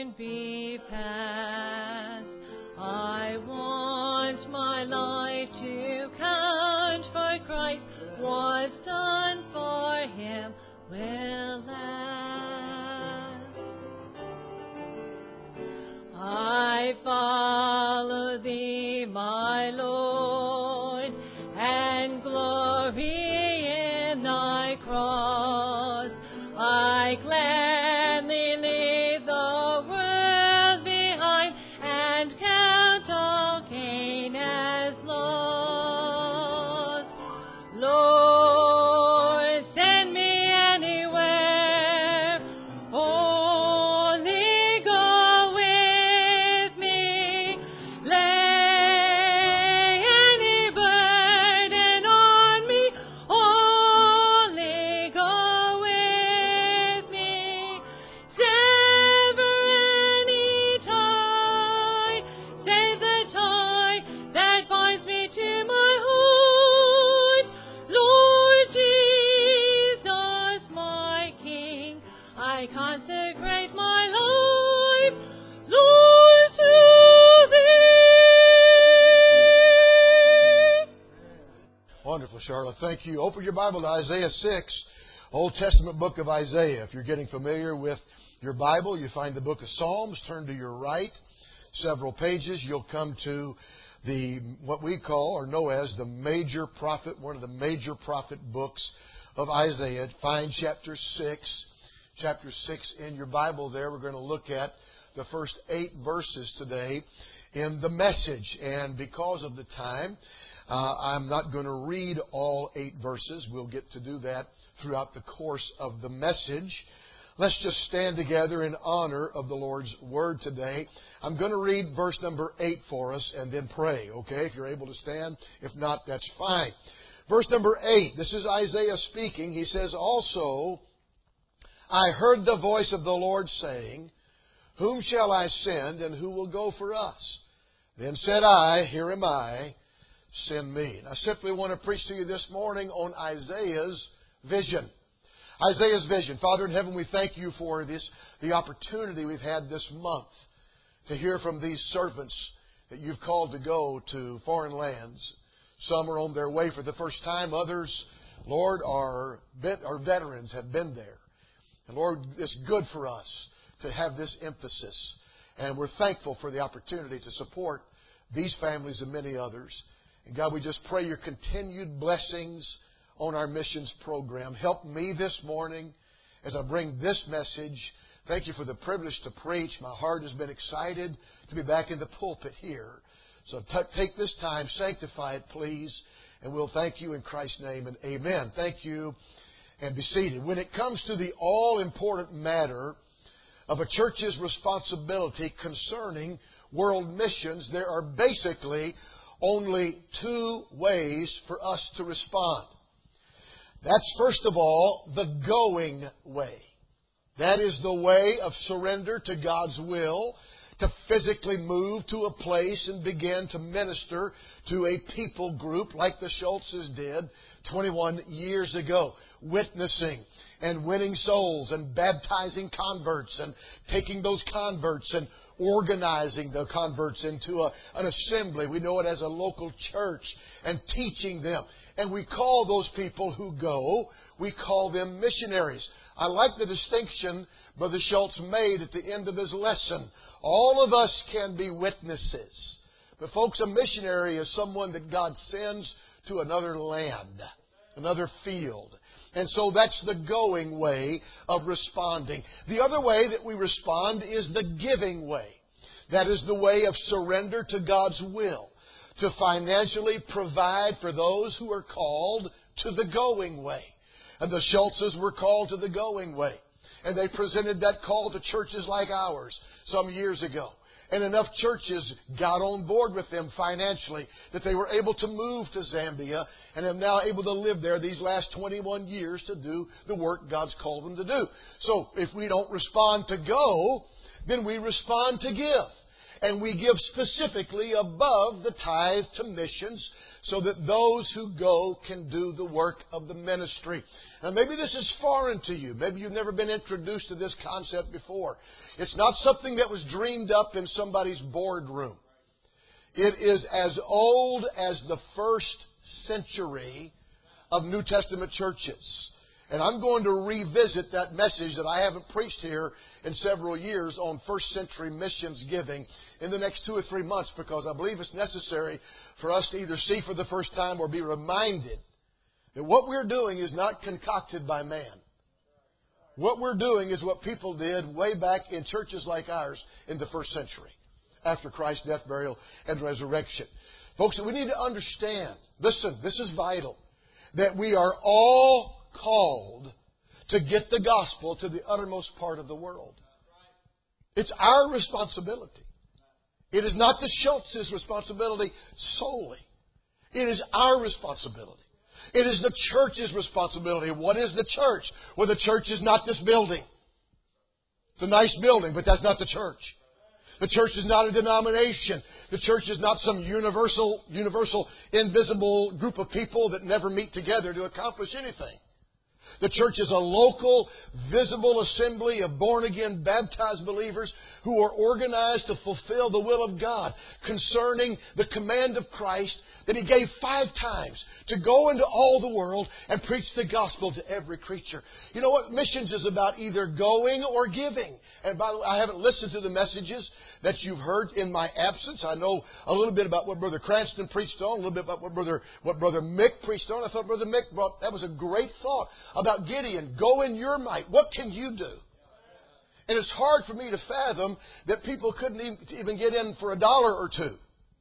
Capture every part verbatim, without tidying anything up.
soon be past. I want my life to count, for Christ was done for him will last. I follow thee, my Lord, and glory in thy cross. I gladly leave the world behind and count all gain as loss. Lord, send me anywhere, only go with me. Lay any burden on me, only go with me. Sever any tie, save the tie that binds me to my heart. Lord Jesus, my King, I consecrate my life, Lord, to thee. Wonderful, Charlotte. Thank you. Open your Bible to Isaiah six, Old Testament book of Isaiah. If you're getting familiar with your Bible, you find the book of Psalms. Turn to your right several pages. You'll come to the what we call or know as the major prophet, one of the major prophet books of Isaiah. Find chapter six. Chapter six in your Bible there. We're going to look at the first eight verses today in the Message. And because of the time, uh, I'm not going to read all eight verses. We'll get to do that throughout the course of the Message. Let's just stand together in honor of the Lord's Word today. I'm going to read verse number eight for us and then pray, okay? If you're able to stand. If not, that's fine. Verse number eight, this is Isaiah speaking. He says, "Also, I heard the voice of the Lord saying, Whom shall I send, and who will go for us? Then said I, Here am I, send me." And I simply want to preach to you this morning on Isaiah's vision. Isaiah's vision. Father in heaven, we thank you for this, the opportunity we've had this month to hear from these servants that you've called to go to foreign lands. Some are on their way for the first time. Others, Lord, are, are veterans, have been there. And Lord, it's good for us to have this emphasis. And we're thankful for the opportunity to support these families and many others. And God, we just pray your continued blessings on our missions program. Help me this morning as I bring this message. Thank you for the privilege to preach. My heart has been excited to be back in the pulpit here. So t- take this time, sanctify it, please, and we'll thank you in Christ's name and amen. Thank you, and be seated. When it comes to the all-important matter of a church's responsibility concerning world missions, there are basically only two ways for us to respond. That's, first of all, the going way. That is the way of surrender to God's will, to physically move to a place and begin to minister to a people group like the Schultzes did twenty-one years ago, witnessing and winning souls and baptizing converts and taking those converts and organizing the converts into a, an assembly. We know it as a local church, and teaching them. And we call those people who go, we call them missionaries. I like the distinction Brother Schultz made at the end of his lesson. All of us can be witnesses. But folks, a missionary is someone that God sends to another land, another field. And so that's the going way of responding. The other way that we respond is the giving way. That is the way of surrender to God's will, to financially provide for those who are called to the going way. And the Schultzes were called to the going way. And they presented that call to churches like ours some years ago. And enough churches got on board with them financially that they were able to move to Zambia and are now able to live there these last twenty-one years to do the work God's called them to do. So if we don't respond to go, then we respond to give. And we give specifically above the tithe to missions so that those who go can do the work of the ministry. Now, maybe this is foreign to you. Maybe you've never been introduced to this concept before. It's not something that was dreamed up in somebody's boardroom. It is as old as the first century of New Testament churches. And I'm going to revisit that message that I haven't preached here in several years on first century missions giving in the next two or three months, because I believe it's necessary for us to either see for the first time or be reminded that what we're doing is not concocted by man. What we're doing is what people did way back in churches like ours in the first century, after Christ's death, burial, and resurrection. Folks, we need to understand, listen, this is vital, that we are all called to get the gospel to the uttermost part of the world. It's our responsibility. It is not the Schultz's responsibility solely. It is our responsibility. It is the church's responsibility. What is the church? Well, the church is not this building. It's a nice building, but that's not the church. The church is not a denomination. The church is not some universal, universal, invisible group of people that never meet together to accomplish anything. The church is a local, visible assembly of born-again, baptized believers who are organized to fulfill the will of God concerning the command of Christ that He gave five times to go into all the world and preach the gospel to every creature. You know what? Missions is about either going or giving. And by the way, I haven't listened to the messages that you've heard in my absence. I know a little bit about what Brother Cranston preached on, a little bit about what Brother, what Brother Mick preached on. I thought Brother Mick brought, that was a great thought about Gideon. Go in your might. What can you do? And it's hard for me to fathom that people couldn't even get in for a dollar or two.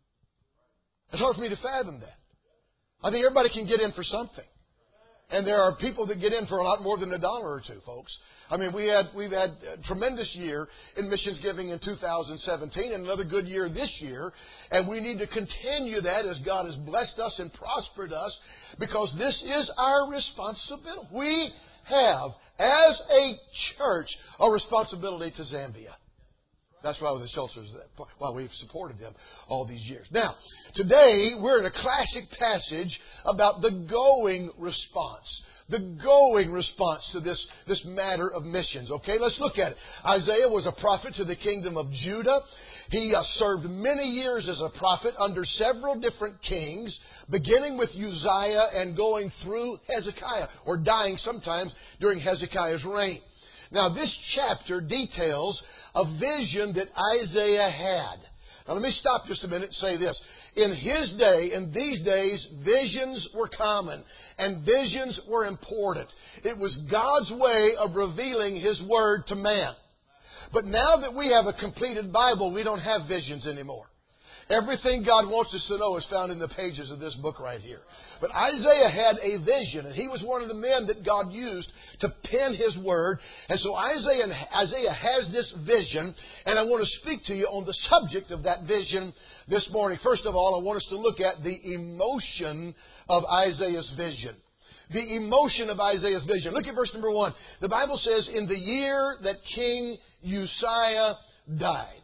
It's hard for me to fathom that. I think everybody can get in for something. And there are people that get in for a lot more than a dollar or two, folks. I mean, we had, we've had a tremendous year in missions giving in two thousand seventeen and another good year this year. And we need to continue that as God has blessed us and prospered us, because this is our responsibility. We have, as a church, a responsibility to Zambia. That's why the Schultzers, why we've supported them all these years. Now, today we're in a classic passage about the going response. The going response to this, this matter of missions. Okay, let's look at it. Isaiah was a prophet to the kingdom of Judah. He uh, served many years as a prophet under several different kings, beginning with Uzziah and going through Hezekiah, or dying sometimes during Hezekiah's reign. Now, this chapter details a vision that Isaiah had. Now, let me stop just a minute and say this. In his day, in these days, visions were common and visions were important. It was God's way of revealing His Word to man. But now that we have a completed Bible, we don't have visions anymore. Everything God wants us to know is found in the pages of this book right here. But Isaiah had a vision, and he was one of the men that God used to pen His Word. And so Isaiah, Isaiah has this vision, and I want to speak to you on the subject of that vision this morning. First of all, I want us to look at the emotion of Isaiah's vision. The emotion of Isaiah's vision. Look at verse number one. The Bible says, in the year that King Uzziah died,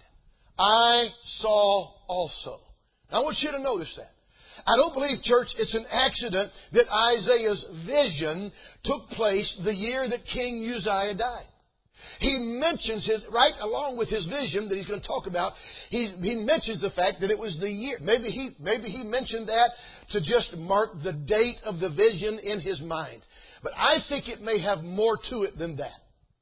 I saw also. Now, I want you to notice that. I don't believe, church, it's an accident that Isaiah's vision took place the year that King Uzziah died. He mentions his, right along with his vision that he's going to talk about, he, he mentions the fact that it was the year. Maybe he, maybe he mentioned that to just mark the date of the vision in his mind. But I think it may have more to it than that.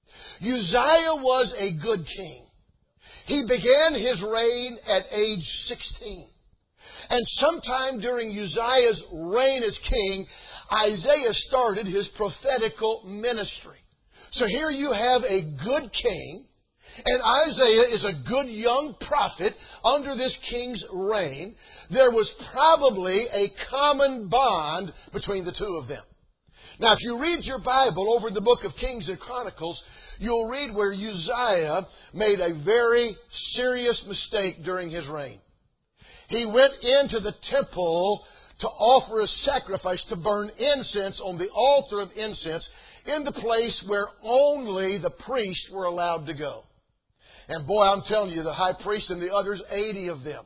Uzziah was a good king. He began his reign at age sixteen. And sometime during Uzziah's reign as king, Isaiah started his prophetical ministry. So here you have a good king, and Isaiah is a good young prophet under this king's reign. There was probably a common bond between the two of them. Now, if you read your Bible over the book of Kings and Chronicles, you'll read where Uzziah made a very serious mistake during his reign. He went into the temple to offer a sacrifice, to burn incense on the altar of incense in the place where only the priests were allowed to go. And boy, I'm telling you, the high priest and the others, eighty of them,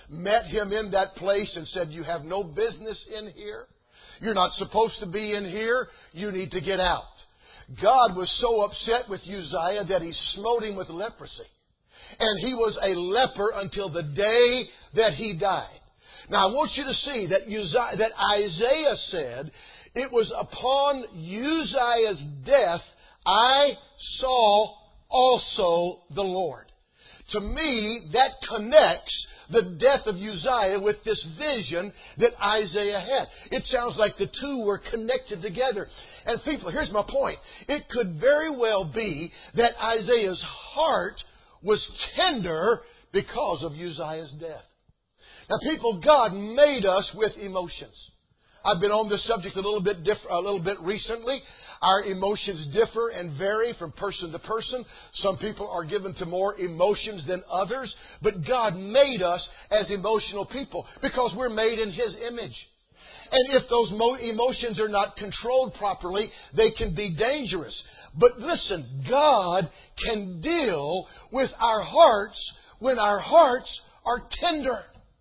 met him in that place and said, "You have no business in here. You're not supposed to be in here. You need to get out." God was so upset with Uzziah that He smote him with leprosy. And he was a leper until the day that he died. Now I want you to see that Uzziah, that Isaiah said, "It was upon Uzziah's death I saw also the Lord." To me, that connects the death of Uzziah with this vision that Isaiah had. It sounds like the two were connected together. And people, here's my point. It could very well be that Isaiah's heart was tender because of Uzziah's death. Now people, God made us with emotions. I've been on this subject a little bit diff- a little bit recently. Our emotions differ and vary from person to person. Some people are given to more emotions than others. But God made us as emotional people because we're made in His image. And if those mo- emotions are not controlled properly, they can be dangerous. But listen, God can deal with our hearts when our hearts are tender.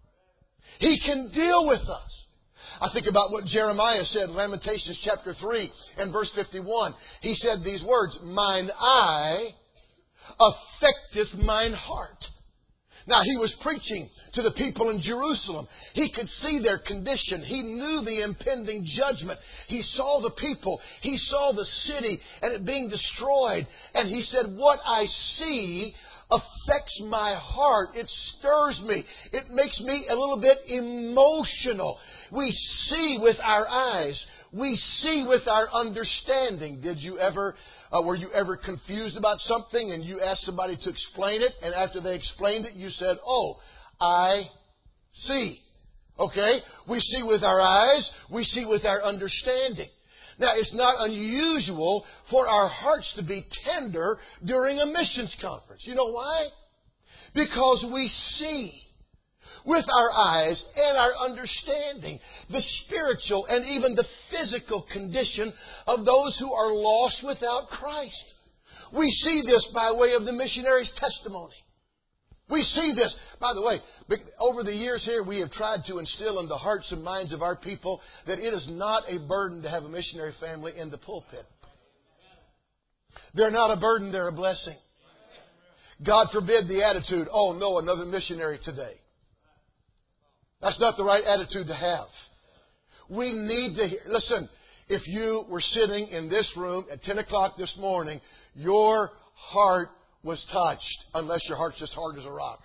He can deal with us. I think about what Jeremiah said in Lamentations chapter three and verse fifty-one. He said these words, "Mine eye affecteth mine heart." Now, he was preaching to the people in Jerusalem. He could see their condition. He knew the impending judgment. He saw the people. He saw the city and it being destroyed. And he said, "What I see affects my heart. It stirs me. It makes me a little bit emotional." We see with our eyes. We see with our understanding. Did you ever, uh, were you ever confused about something and you asked somebody to explain it, and after they explained it, you said, "Oh, I see." Okay? We see with our eyes. We see with our understanding. Now, it's not unusual for our hearts to be tender during a missions conference. You know why? Because we see with our eyes and our understanding the spiritual and even the physical condition of those who are lost without Christ. We see this by way of the missionary's testimony. We see this. By the way, over the years here, we have tried to instill in the hearts and minds of our people that it is not a burden to have a missionary family in the pulpit. They're not a burden, they're a blessing. God forbid the attitude, "Oh no, another missionary today." That's not the right attitude to have. We need to hear. Listen, if you were sitting in this room at ten o'clock this morning, your heart was touched, unless your heart's just hard as a rock.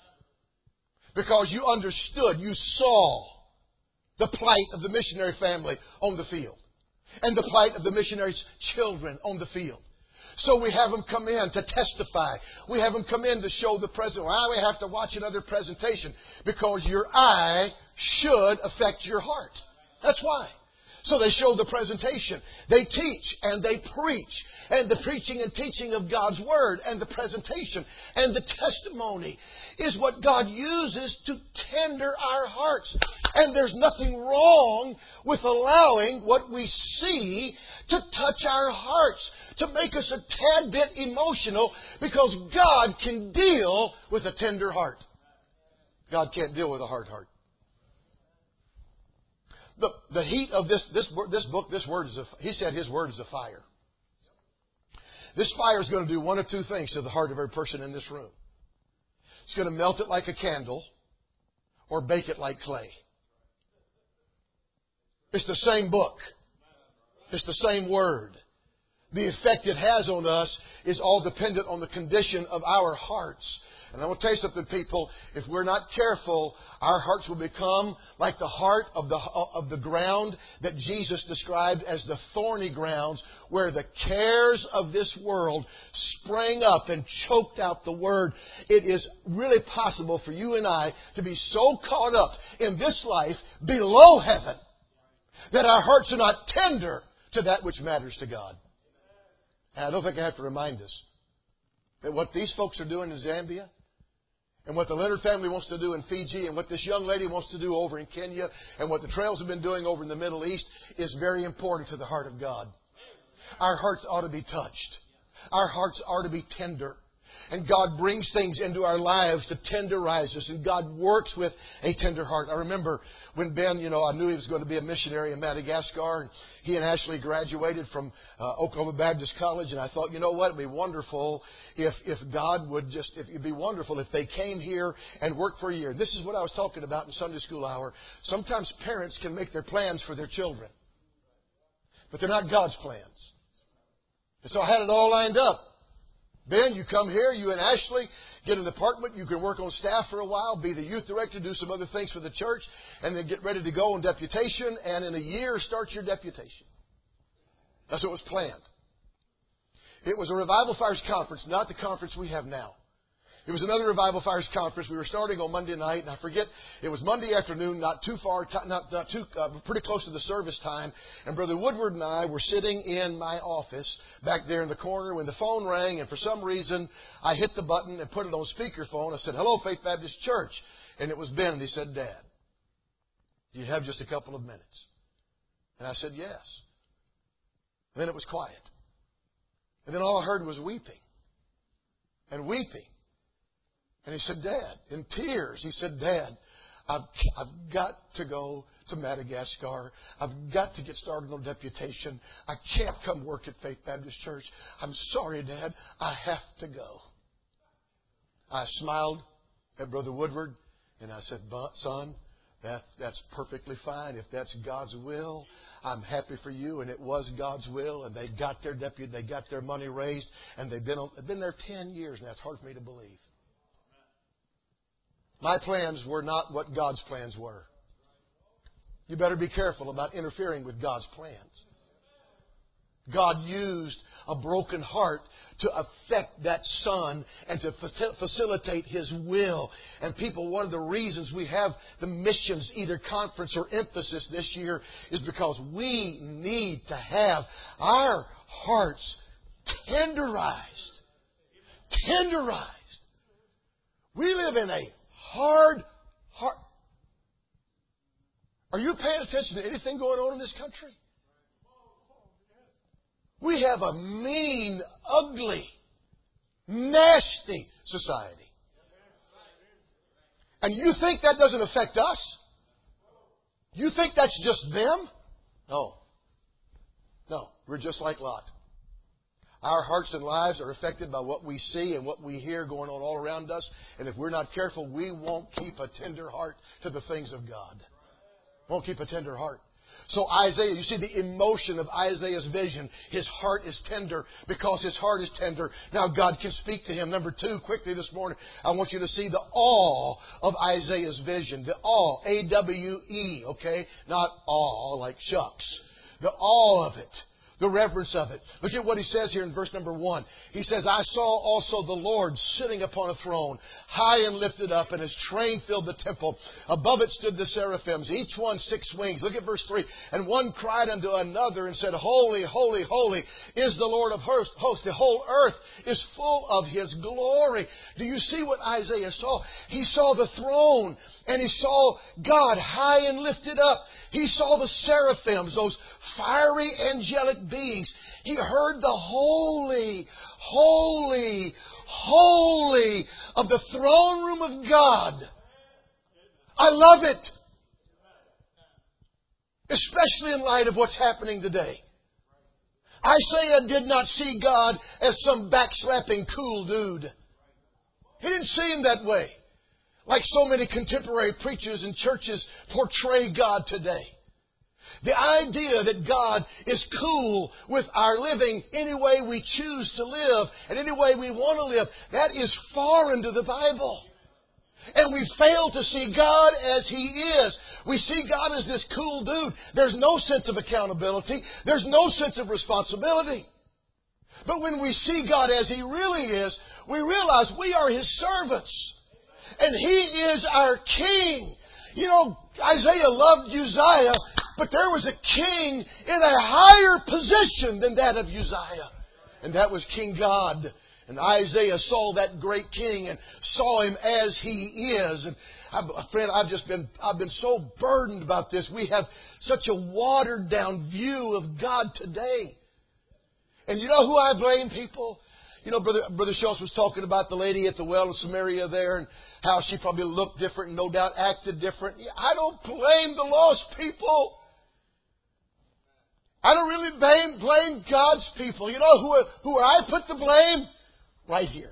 Because you understood, you saw the plight of the missionary family on the field. And the plight of the missionary's children on the field. So we have them come in to testify. We have them come in to show the president. Why we have to watch another presentation? Because your eye should affect your heart. That's why. So they show the presentation. They teach and they preach. And the preaching and teaching of God's Word and the presentation and the testimony is what God uses to tender our hearts. And there's nothing wrong with allowing what we see to touch our hearts, to make us a tad bit emotional, because God can deal with a tender heart. God can't deal with a hard heart. The, the heat of this, this, this book, this word is a, he said his word is a fire. This fire is going to do one of two things to the heart of every person in this room. It's going to melt it like a candle or bake it like clay. It's the same book. It's the same word. The effect it has on us is all dependent on the condition of our hearts. And I want to tell you something, people. If we're not careful, our hearts will become like the heart of the of the ground that Jesus described as the thorny grounds, where the cares of this world sprang up and choked out the Word. It is really possible for you and I to be so caught up in this life below heaven that our hearts are not tender to that which matters to God. And I don't think I have to remind us that what these folks are doing in Zambia, and what the Leonard family wants to do in Fiji, and what this young lady wants to do over in Kenya, and what the Trails have been doing over in the Middle East is very important to the heart of God. Our hearts ought to be touched. Our hearts are to be tender. And God brings things into our lives to tenderize us. And God works with a tender heart. I remember when Ben, you know, I knew he was going to be a missionary in Madagascar. And he and Ashley graduated from uh, Oklahoma Baptist College. And I thought, you know what, it would be wonderful if, if God would just, if, it would be wonderful if they came here and worked for a year. This is what I was talking about in Sunday school hour. Sometimes parents can make their plans for their children. But they're not God's plans. And so I had it all lined up. Ben, you come here, you and Ashley, get an apartment, you can work on staff for a while, be the youth director, do some other things for the church, and then get ready to go on deputation, and in a year start your deputation. That's what was planned. It was a Revival Fires conference, not the conference we have now. It was another Revival Fires conference. We were starting on Monday night, and I forget, it was Monday afternoon, not too far, not, not too, uh, pretty close to the service time. And Brother Woodward and I were sitting in my office back there in the corner when the phone rang, and for some reason, I hit the button and put it on speakerphone. I said, "Hello, Faith Baptist Church." And it was Ben, and he said, "Dad, do you have just a couple of minutes?" And I said, "Yes." And then it was quiet. And then all I heard was weeping and weeping. And he said, "Dad," in tears, he said, "Dad, I've, I've got to go to Madagascar. I've got to get started on deputation. I can't come work at Faith Baptist Church. I'm sorry, Dad. I have to go." I smiled at Brother Woodward, and I said, "Son, that, that's perfectly fine. If that's God's will, I'm happy for you." And it was God's will, and they got their deputy, they got their money raised, and they've been, they've been there ten years now. It's hard for me to believe. My plans were not what God's plans were. You better be careful about interfering with God's plans. God used a broken heart to affect that son and to facilitate His will. And people, one of the reasons we have the missions, either conference or emphasis this year, is because we need to have our hearts tenderized. Tenderized. We live in a hard heart. Are you paying attention to anything going on in this country? We have a mean, ugly, nasty society. And you think that doesn't affect us? You think that's just them? No. No. We're just like Lot. Our hearts and lives are affected by what we see and what we hear going on all around us. And if we're not careful, we won't keep a tender heart to the things of God. Won't keep a tender heart. So Isaiah, you see the emotion of Isaiah's vision. His heart is tender. Because his heart is tender, now God can speak to him. Number two, quickly this morning, I want you to see the awe of Isaiah's vision. The awe, A W E, okay? Not awe like shucks. The awe of it. The reverence of it. Look at what he says here in verse number one. He says, "I saw also the Lord sitting upon a throne, high and lifted up, and His train filled the temple. Above it stood the seraphims, each one six wings." Look at verse three. "And one cried unto another and said, Holy, holy, holy is the Lord of hosts. The whole earth is full of His glory." Do you see what Isaiah saw? He saw the throne, and he saw God high and lifted up. He saw the seraphims, those fiery angelic beings. He heard the holy, holy, holy of the throne room of God. I love it. Especially in light of what's happening today. Isaiah did not see God as some backslapping cool dude. He didn't see Him that way. Like so many contemporary preachers and churches portray God today. The idea that God is cool with our living any way we choose to live and any way we want to live, that is foreign to the Bible. And we fail to see God as He is. We see God as this cool dude. There's no sense of accountability. There's no sense of responsibility. But when we see God as He really is, we realize we are His servants. And He is our King. You know, Isaiah loved Uzziah, but there was a king in a higher position than that of Uzziah. And that was King God. And Isaiah saw that great king and saw Him as He is. And I, friend, I've just been, I've been so burdened about this. We have such a watered down view of God today. And you know who I blame, people? You know, Brother, Brother Schultz was talking about the lady at the well of Samaria there and how she probably looked different and no doubt acted different. I don't blame the lost people. I don't really blame, blame God's people. You know who, who I put the blame? Right here.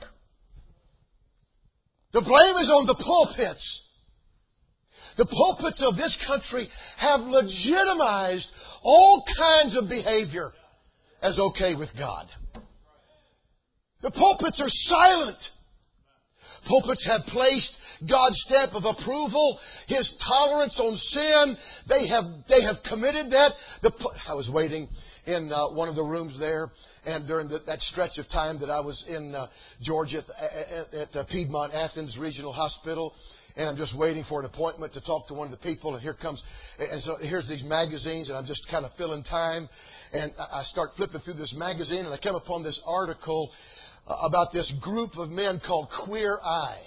The blame is on the pulpits. The pulpits of this country have legitimized all kinds of behavior as okay with God. The pulpits are silent. Pulpits have placed God's stamp of approval, His tolerance on sin. They have they have committed that. The, I was waiting in uh, one of the rooms there, and during the, that stretch of time that I was in uh, Georgia at, at, at uh, Piedmont Athens Regional Hospital, and I'm just waiting for an appointment to talk to one of the people, and here comes, and so here's these magazines, and I'm just kind of filling time, and I start flipping through this magazine, and I come upon this article about this group of men called Queer Eye.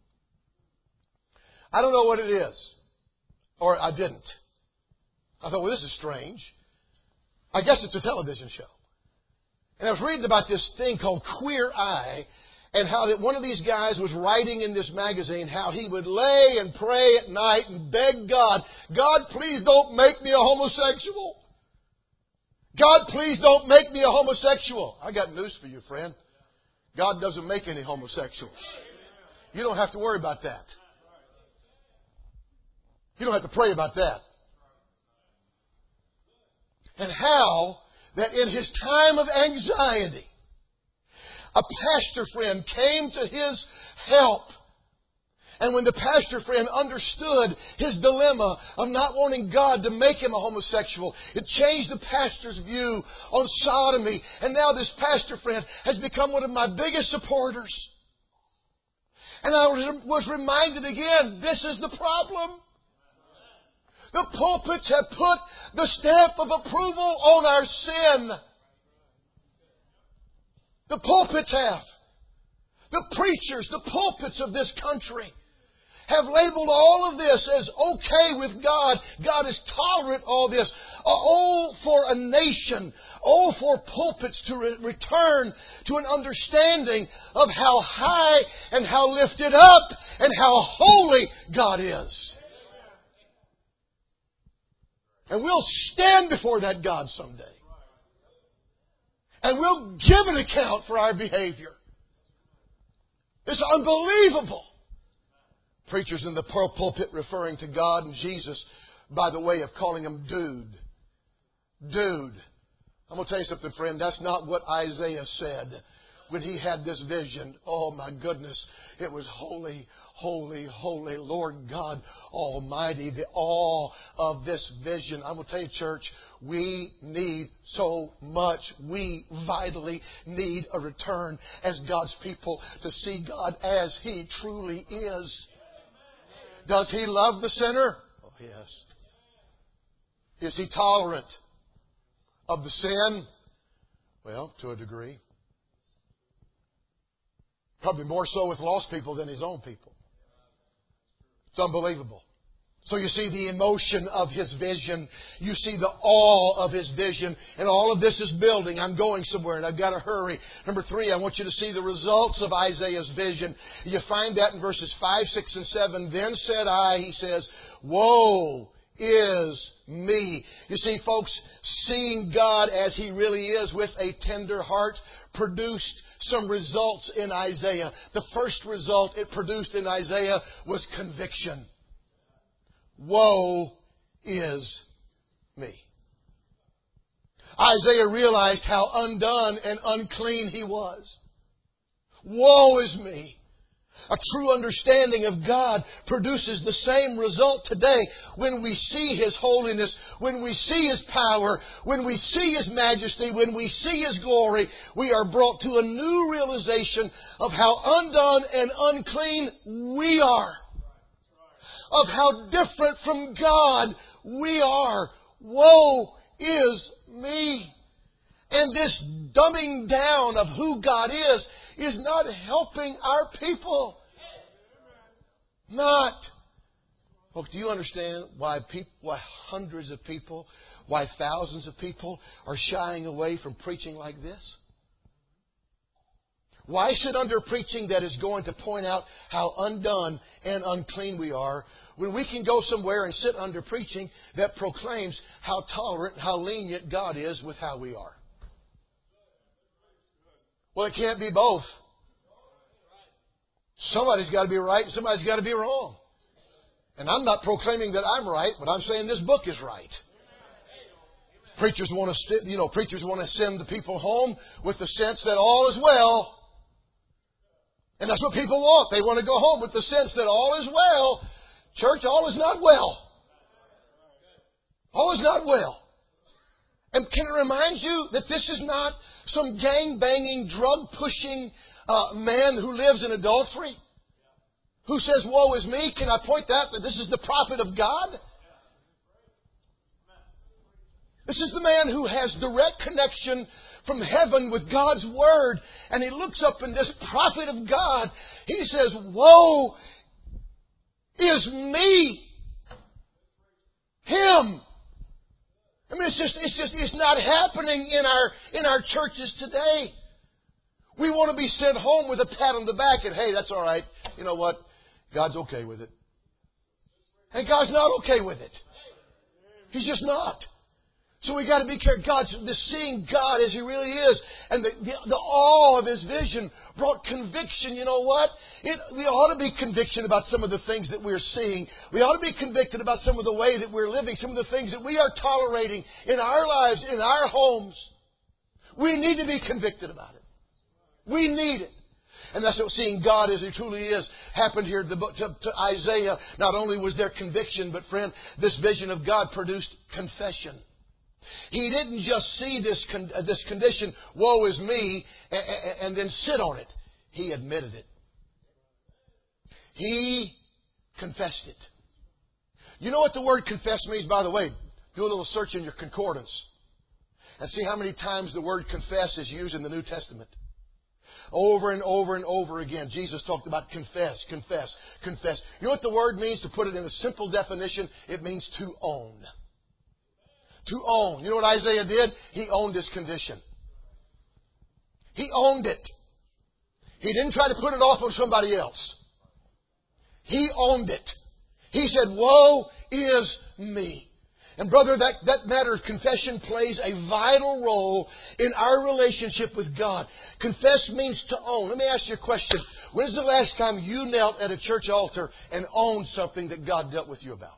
I don't know what it is. Or I didn't. I thought, well, this is strange. I guess it's a television show. And I was reading about this thing called Queer Eye, and how that one of these guys was writing in this magazine how he would lay and pray at night and beg God, God, please don't make me a homosexual. God, please don't make me a homosexual. I got news for you, friend. God doesn't make any homosexuals. You don't have to worry about that. You don't have to pray about that. And how that in his time of anxiety, a pastor friend came to his help. And when the pastor friend understood his dilemma of not wanting God to make him a homosexual, it changed the pastor's view on sodomy. And now this pastor friend has become one of my biggest supporters. And I was reminded again, this is the problem. The pulpits have put the stamp of approval on our sin. The pulpits have. The preachers, the pulpits of this country have labeled all of this as okay with God. God is tolerant of all this. Oh, for a nation. Oh, for pulpits to re- return to an understanding of how high and how lifted up and how holy God is. And we'll stand before that God someday. And we'll give an account for our behavior. It's unbelievable. Preachers in the pulpit referring to God and Jesus by the way of calling Him dude. Dude. I'm going to tell you something, friend. That's not what Isaiah said when he had this vision. Oh, my goodness. It was holy, holy, holy Lord God Almighty. The awe of this vision. I'm going to tell you, church, we need so much. We vitally need a return as God's people to see God as He truly is. Does He love the sinner? Oh, yes. Is He tolerant of the sin? Well, to a degree. Probably more so with lost people than His own people. It's unbelievable. So you see the emotion of His vision. You see the awe of His vision. And all of this is building. I'm going somewhere and I've got to hurry. Number three, I want you to see the results of Isaiah's vision. You find that in verses five, six, and seven. Then said I, he says, woe is me. You see, folks, seeing God as He really is with a tender heart produced some results in Isaiah. The first result it produced in Isaiah was conviction. Woe is me. Isaiah realized how undone and unclean he was. Woe is me. A true understanding of God produces the same result today when we see His holiness, when we see His power, when we see His majesty, when we see His glory. We are brought to a new realization of how undone and unclean we are. Of how different from God we are. Woe is me. And this dumbing down of who God is is not helping our people. Not. Folks, do you understand why people, why hundreds of people, why thousands of people are shying away from preaching like this? Why sit under preaching that is going to point out how undone and unclean we are when we can go somewhere and sit under preaching that proclaims how tolerant, how lenient God is with how we are? Well, it can't be both. Somebody's got to be right and somebody's got to be wrong. And I'm not proclaiming that I'm right, but I'm saying this book is right. Preachers want to, st- you know, preachers want to send the people home with the sense that all is well. And that's what people want. They want to go home with the sense that all is well. Church, all is not well. All is not well. And can I remind you that this is not some gang-banging, drug-pushing uh, man who lives in adultery? Who says, woe is me? Can I point that that this is the prophet of God? This is the man who has direct connection from heaven with God's Word. And he looks up in this prophet of God. He says, woe is me. Him. I mean, it's just, it's just, it's not happening in our, in our churches today. We want to be sent home with a pat on the back and, hey, that's all right. You know what? God's okay with it. And God's not okay with it. He's just not. So we got to be careful. God's the seeing God as He really is, and the, the the awe of His vision brought conviction. You know what? It, we ought to be conviction about some of the things that we're seeing. We ought to be convicted about some of the way that we're living, some of the things that we are tolerating in our lives, in our homes. We need to be convicted about it. We need it. And that's what seeing God as He truly is happened here to, to, to Isaiah. Not only was there conviction, but friend, this vision of God produced confession. He didn't just see this con- this condition, woe is me, and, and then sit on it. He admitted it. He confessed it. You know what the word confess means, by the way? Do a little search in your concordance and see how many times the word confess is used in the New Testament. Over and over and over again, Jesus talked about confess, confess, confess. You know what the word means? To put it in a simple definition, it means to own. To own. You know what Isaiah did? He owned his condition. He owned it. He didn't try to put it off on somebody else. He owned it. He said, woe is me. And brother, that, that matter of confession plays a vital role in our relationship with God. Confess means to own. Let me ask you a question. When's the last time you knelt at a church altar and owned something that God dealt with you about?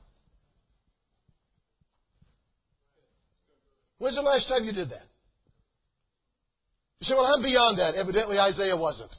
When's the last time you did that? You say, well, I'm beyond that. Evidently, Isaiah wasn't.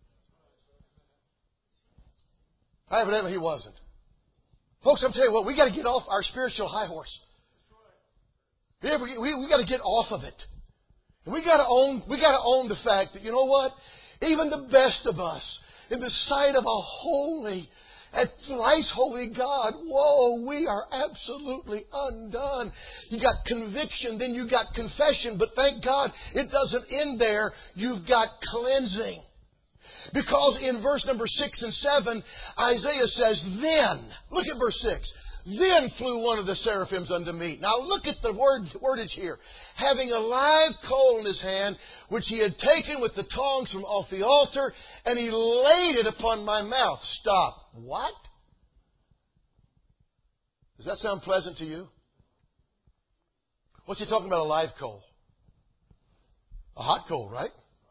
Evidently, he wasn't. Folks, I'm telling you what, we got to get off our spiritual high horse. Yeah, we we, we got to get off of it. And we got to own we got to own the fact that, you know what? Even the best of us, in the sight of a holy and thrice holy God, whoa, we are absolutely undone. You got conviction, then you got confession, but thank God it doesn't end there. You've got cleansing. Because in verse number six and seven, Isaiah says, then, look at verse six, then flew one of the seraphims unto me. Now look at the word, wordage here. Having a live coal in his hand, which he had taken with the tongs from off the altar, and he laid it upon my mouth. Stop. What? Does that sound pleasant to you? What's he talking about, a live coal? A hot coal, right?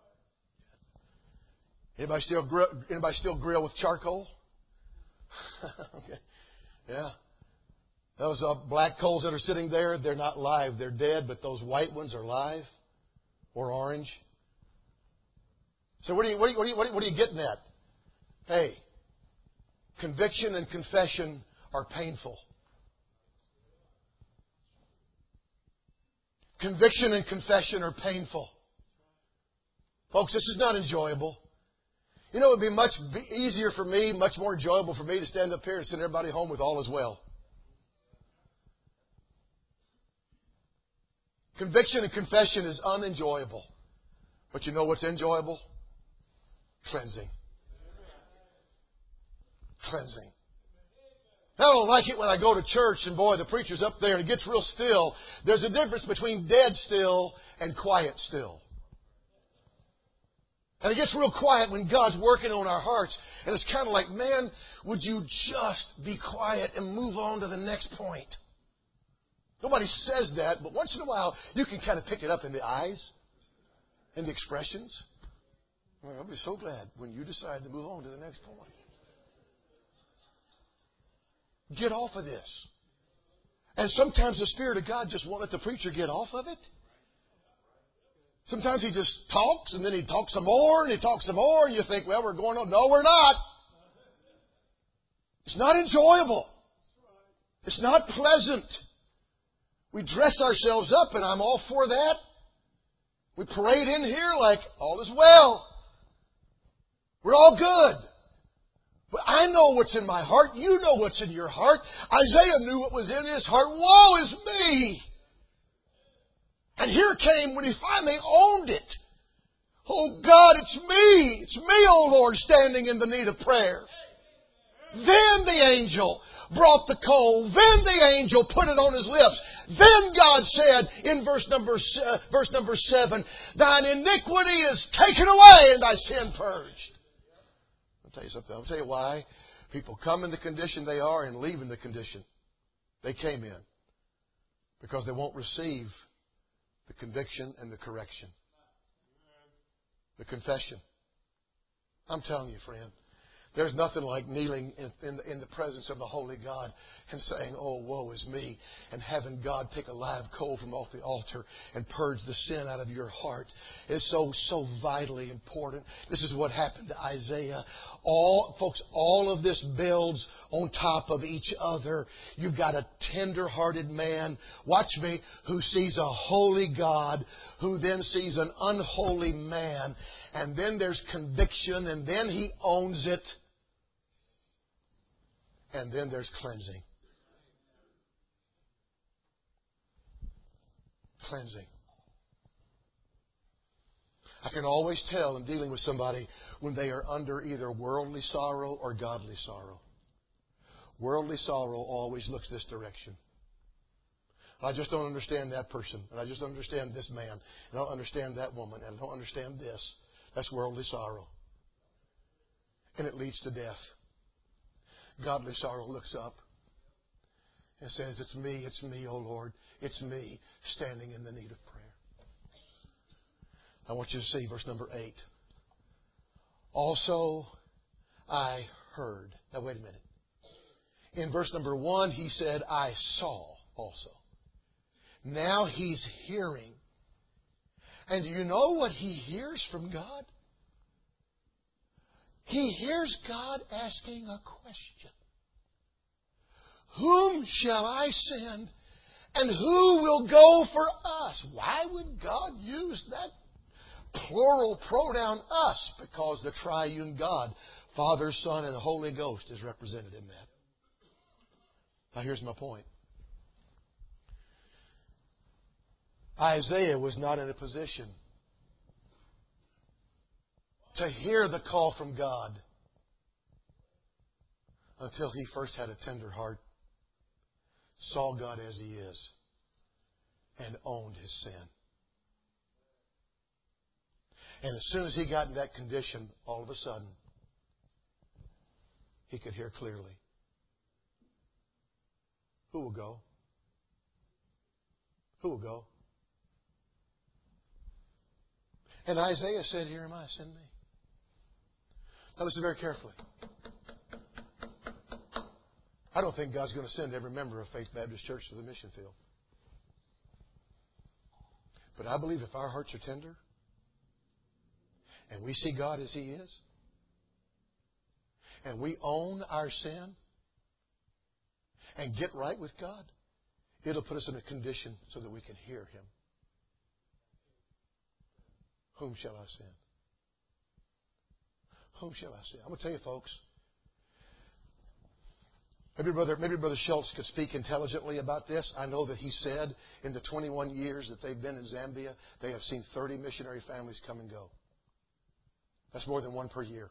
Anybody still grill, anybody still grill with charcoal? Okay. Yeah. Those uh, black coals that are sitting there, they're not live. They're dead, but those white ones are live or orange. So what are you, what are you, what are you, what are you getting at? Hey, conviction and confession are painful. Conviction and confession are painful. Folks, this is not enjoyable. You know, it would be much easier for me, much more enjoyable for me to stand up here and send everybody home with all is well. Conviction and confession is unenjoyable. But you know what's enjoyable? Cleansing. Cleansing. I don't like it when I go to church and boy, the preacher's up there and it gets real still. There's a difference between dead still and quiet still. And it gets real quiet when God's working on our hearts. And it's kind of like, man, would you just be quiet and move on to the next point? Nobody says that, but once in a while, you can kind of pick it up in the eyes and the expressions. Well, I'll be so glad when you decide to move on to the next point. Get off of this. And sometimes the Spirit of God just won't let the preacher get off of it. Sometimes he just talks, and then he talks some more, and he talks some more, and you think, well, we're going on. No, we're not. It's not enjoyable. It's not pleasant. We dress ourselves up, and I'm all for that. We parade in here like all is well. We're all good. But I know what's in my heart. You know what's in your heart. Isaiah knew what was in his heart. Woe is me! And here came when he finally owned it. Oh God, it's me. It's me, oh Lord, standing in the need of prayer. Then the angel brought the coal. Then the angel put it on his lips. Then God said in verse number uh, verse number seven, thine iniquity is taken away and thy sin purged. I'll tell you something. I'll tell you why people come in the condition they are and leave in the condition they came in. Because they won't receive the conviction and the correction. The confession. I'm telling you, friend, there's nothing like kneeling in, in, the, in the presence of the Holy God and saying, oh, woe is me, and having God pick a live coal from off the altar and purge the sin out of your heart. It's so, so vitally important. This is what happened to Isaiah. All, folks, all of this builds on top of each other. You've got a tender-hearted man, watch me, who sees a holy God, who then sees an unholy man. And then there's conviction, and then he owns it. And then there's cleansing. Cleansing. I can always tell in dealing with somebody when they are under either worldly sorrow or godly sorrow. Worldly sorrow always looks this direction. I just don't understand that person. And I just don't understand this man. And I don't understand that woman. And I don't understand this. That's worldly sorrow. And it leads to death. Godly sorrow looks up and says, it's me, it's me, oh Lord. It's me standing in the need of prayer. I want you to see verse number eight. Also, I heard. Now, wait a minute. In verse number one, he said, I saw also. Now he's hearing. And do you know what he hears from God? He hears God asking a question. Whom shall I send, and who will go for us? Why would God use that plural pronoun us? Because the triune God, Father, Son, and Holy Ghost is represented in that. Now here's my point. Isaiah was not in a position to hear the call from God until he first had a tender heart, saw God as He is, and owned his sin. And as soon as he got in that condition, all of a sudden, he could hear clearly. Who will go? Who will go? And Isaiah said, here am I, send me. Now listen very carefully. I don't think God's going to send every member of Faith Baptist Church to the mission field. But I believe if our hearts are tender and we see God as He is and we own our sin and get right with God, it'll put us in a condition so that we can hear Him. Whom shall I send? Whom shall I send? I'm going to tell you, folks. Maybe Brother, maybe Brother Schultz could speak intelligently about this. I know that he said in the twenty-one years that they've been in Zambia, they have seen thirty missionary families come and go. That's more than one per year.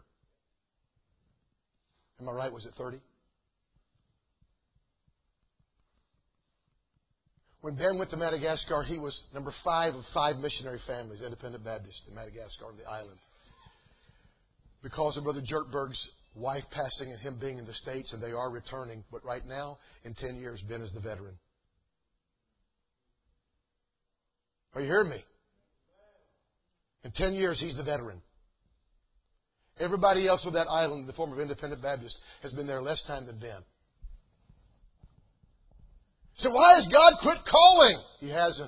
Am I right? Was it thirty? When Ben went to Madagascar, he was number five of five missionary families, independent Baptist in Madagascar, on the island. because of Brother Jertberg's wife passing and him being in the States, and they are returning. But right now, in ten years, Ben is the veteran. Are you hearing me? In ten years, he's the veteran. Everybody else on that island in the form of Independent Baptist has been there less time than Ben. So why has God quit calling? He hasn't.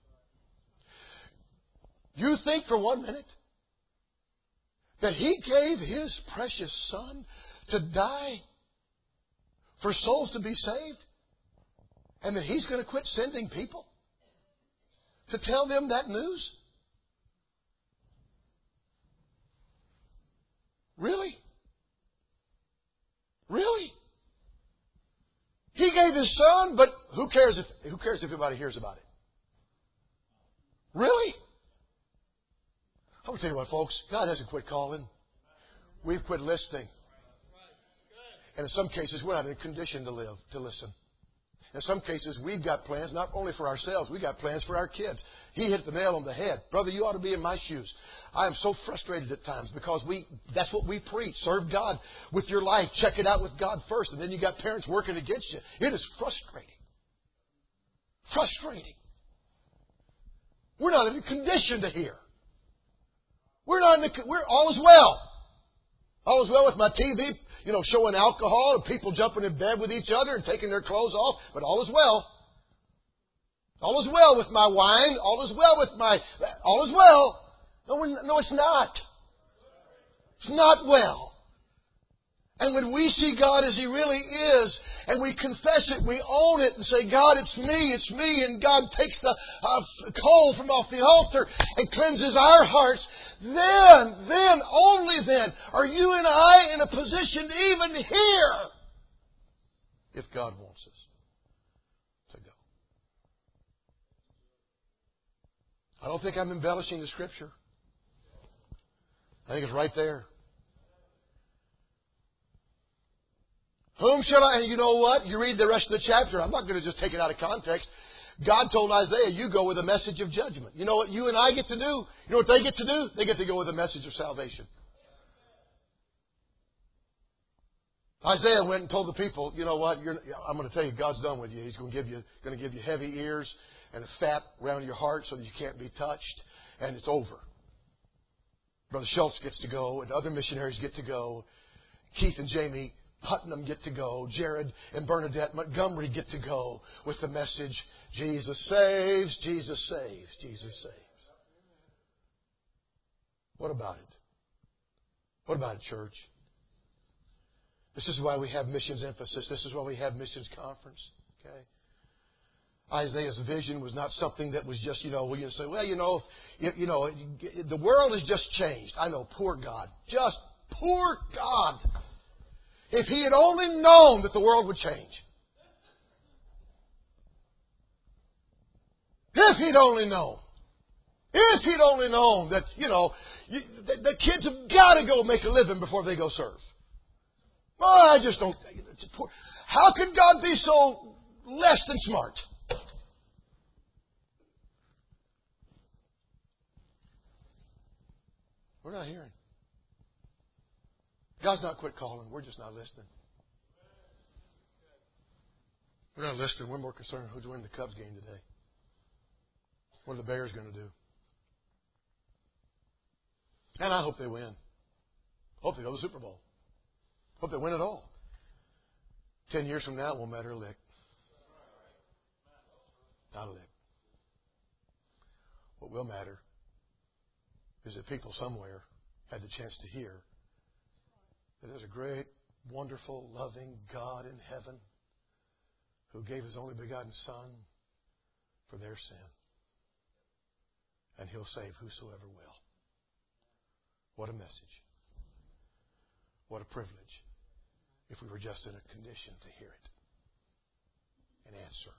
You think for one minute that He gave His precious Son to die for souls to be saved? And that He's going to quit sending people to tell them that news? Really? Really? He gave His Son, but who cares if who cares if everybody hears about it? Really? I'm going to tell you what, folks. God hasn't quit calling. We've quit listening. And in some cases, we're not in a condition to live, to listen. In some cases, we've got plans, not only for ourselves, we've got plans for our kids. He hit the nail on the head. Brother, you ought to be in my shoes. I am so frustrated at times because we that's what we preach. Serve God with your life. Check it out with God first. And then you got parents working against you. It is frustrating. Frustrating. We're not in a condition to hear. We're not in the, we're all is well. All is well with my T V, you know, showing alcohol and people jumping in bed with each other and taking their clothes off, but all is well. All is well with my wine. All is well with my, all is well. No, no, it's not. It's not well. And when we see God as He really is, and we confess it, we own it and say, God, it's me, it's me, and God takes the uh, coal from off the altar and cleanses our hearts, then, then, only then, are you and I in a position to even hear if God wants us to go. I don't think I'm embellishing the Scripture. I think it's right there. Whom shall I... And you know what? You read the rest of the chapter. I'm not going to just take it out of context. God told Isaiah, you go with a message of judgment. You know what you and I get to do? You know what they get to do? They get to go with a message of salvation. Isaiah went and told the people, you know what? You're, I'm going to tell you, God's done with you. He's going to give you, going to give you heavy ears and a fat around your heart so that you can't be touched. And it's over. Brother Schultz gets to go, and other missionaries get to go. Keith and Jamie Putnam get to go. Jared and Bernadette Montgomery get to go with the message, Jesus saves, Jesus saves, Jesus saves. What about it? What about it, church? This is why we have missions emphasis. This is why we have missions conference. Okay? Isaiah's vision was not something that was just, you know, we're going to say, well, you know, you, you know, the world has just changed. I know, poor God. Just poor God. If He had only known that the world would change. If He'd only known. If He'd only known that, you know, you, the, the kids have got to go make a living before they go serve. Well, I just don't think it's poor. How could God be so less than smart? We're not hearing. God's not quit calling. We're just not listening. We're not listening. We're more concerned who's winning the Cubs game today. What are the Bears going to do? And I hope they win. Hope they go to the Super Bowl. Hope they win it all. Ten years from now, it won't matter a lick. Not a lick. What will matter is that people somewhere had the chance to hear that there's a great, wonderful, loving God in heaven who gave His only begotten Son for their sin. And He'll save whosoever will. What a message. What a privilege if we were just in a condition to hear it and answer.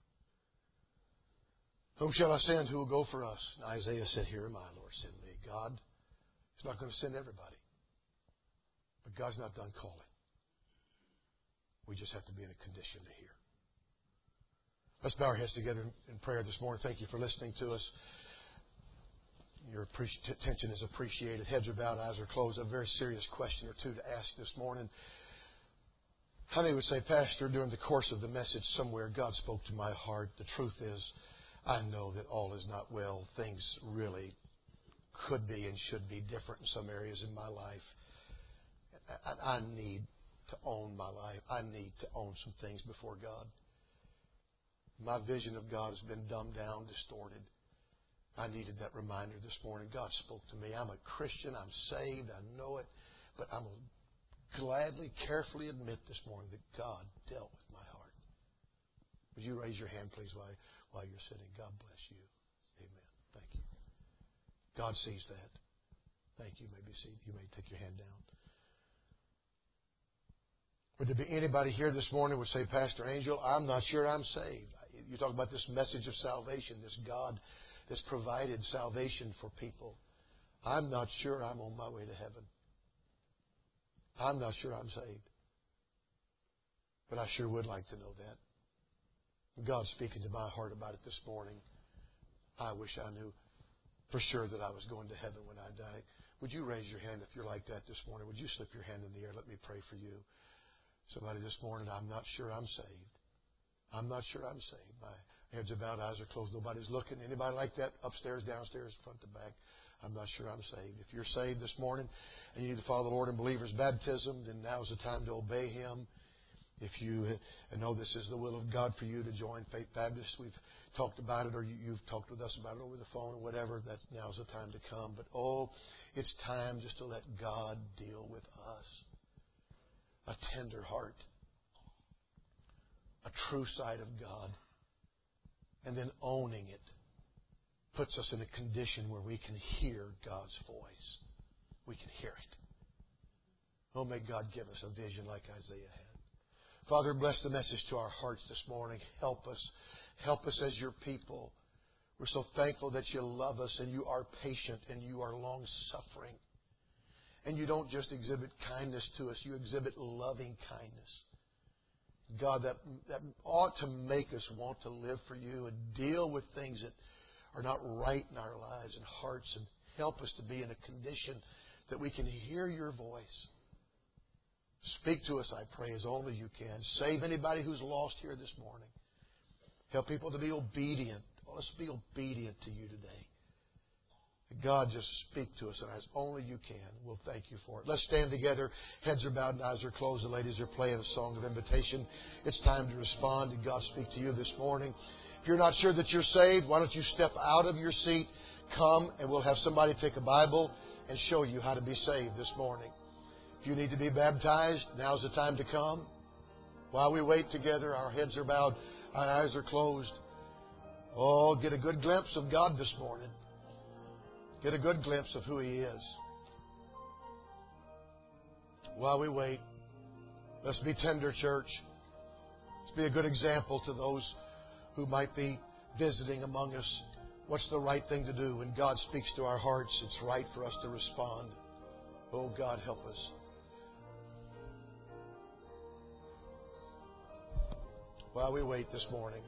Whom shall I send? Who will go for us? And Isaiah said, here am I, Lord, send me. God is not going to send everybody. But God's not done calling. We just have to be in a condition to hear. Let's bow our heads together in prayer this morning. Thank you for listening to us. Your attention is appreciated. Heads are bowed, eyes are closed. A very serious question or two to ask this morning. How many would say, Pastor, during the course of the message somewhere, God spoke to my heart? The truth is, I know that all is not well. Things really could be and should be different in some areas in my life. I, I need to own my life. I need to own some things before God. My vision of God has been dumbed down, distorted. I needed that reminder this morning. God spoke to me. I'm a Christian. I'm saved. I know it. But I'm going to gladly, carefully admit this morning that God dealt with my heart. Would you raise your hand, please, while, while you're sitting? God bless you. Amen. Thank you. God sees that. Thank you. You may be seated. You may take your hand down. Would there be anybody here this morning who would say, Pastor Angel, I'm not sure I'm saved. You talk about this message of salvation, this God that's provided salvation for people. I'm not sure I'm on my way to heaven. I'm not sure I'm saved. But I sure would like to know that. God's speaking to my heart about it this morning. I wish I knew for sure that I was going to heaven when I die. Would you raise your hand if you're like that this morning? Would you slip your hand in the air? Let me pray for you. Somebody this morning, I'm not sure I'm saved. I'm not sure I'm saved. My heads are bowed, eyes are closed. Nobody's looking. Anybody like that? Upstairs, downstairs, front to back. I'm not sure I'm saved. If you're saved this morning and you need to follow the Lord in believer's baptism, then now's the time to obey Him. If you know this is the will of God for you to join Faith Baptist, we've talked about it, or you, you've talked with us about it over the phone or whatever, that's now's the time to come. But oh, it's time just to let God deal with us. A tender heart. A true sight of God. And then owning it puts us in a condition where we can hear God's voice. We can hear it. Oh, may God give us a vision like Isaiah had. Father, bless the message to our hearts this morning. Help us. Help us as your people. We're so thankful that you love us and you are patient and you are long-suffering. And you don't just exhibit kindness to us. You exhibit loving kindness. God, that, that ought to make us want to live for you and deal with things that are not right in our lives and hearts, and help us to be in a condition that we can hear your voice. Speak to us, I pray, as only you can. Save anybody who's lost here this morning. Help people to be obedient. Let's be obedient to you today. God, just speak to us, and as only you can. We'll thank you for it. Let's stand together. Heads are bowed and eyes are closed. The ladies are playing a song of invitation. It's time to respond. Did God speak to you this morning? If you're not sure that you're saved, why don't you step out of your seat, come, and we'll have somebody take a Bible and show you how to be saved this morning. If you need to be baptized, now's the time to come. While we wait together, our heads are bowed, our eyes are closed. Oh, get a good glimpse of God this morning. Get a good glimpse of who He is. While we wait, let's be tender, church. Let's be a good example to those who might be visiting among us. What's the right thing to do? When God speaks to our hearts, it's right for us to respond. Oh, God, help us. While we wait this morning,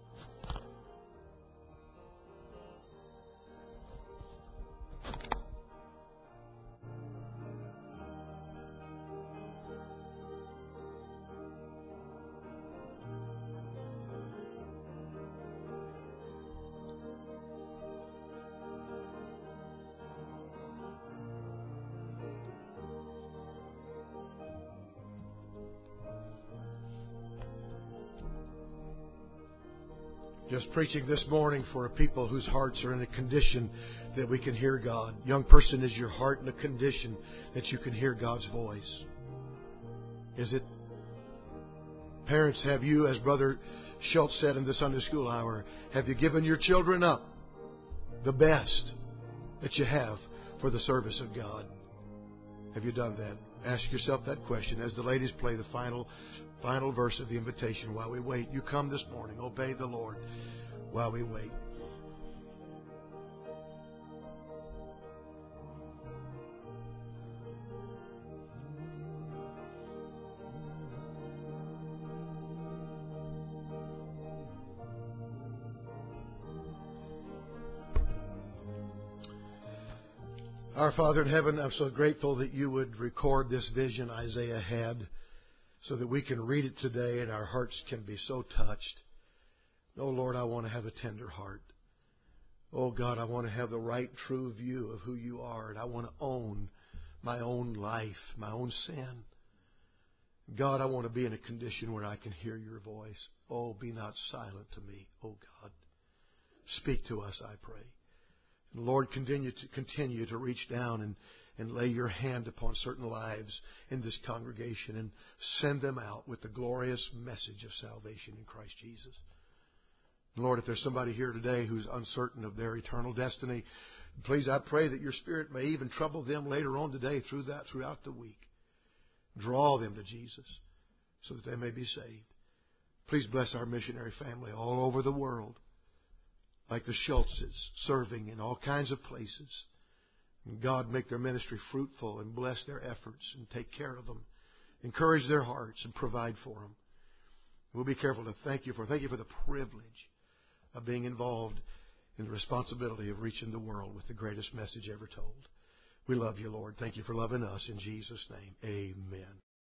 just preaching this morning for a people whose hearts are in a condition that we can hear God. Young person, is your heart in a condition that you can hear God's voice? Is it? Parents, have you, as Brother Schultz said in the Sunday school hour, have you given your children up the best that you have for the service of God? Have you done that? Ask yourself that question as the ladies play the final final verse of the invitation. While we wait, you come this morning. Obey the Lord while we wait. Our Father in heaven, I'm so grateful that you would record this vision Isaiah had so that we can read it today and our hearts can be so touched. Oh, Lord, I want to have a tender heart. Oh, God, I want to have the right, true view of who you are, and I want to own my own life, my own sin. God, I want to be in a condition where I can hear your voice. Oh, be not silent to me, oh God. Speak to us, I pray. And Lord, continue to continue to reach down and, and lay your hand upon certain lives in this congregation and send them out with the glorious message of salvation in Christ Jesus. Lord, if there's somebody here today who's uncertain of their eternal destiny, please, I pray that your Spirit may even trouble them later on today through that, throughout the week. Draw them to Jesus so that they may be saved. Please bless our missionary family all over the world, like the Schultzes, serving in all kinds of places. And God, make their ministry fruitful and bless their efforts and take care of them. Encourage their hearts and provide for them. We'll be careful to thank you for, thank you for the privilege of being involved in the responsibility of reaching the world with the greatest message ever told. We love you, Lord. Thank you for loving us. In Jesus' name, amen.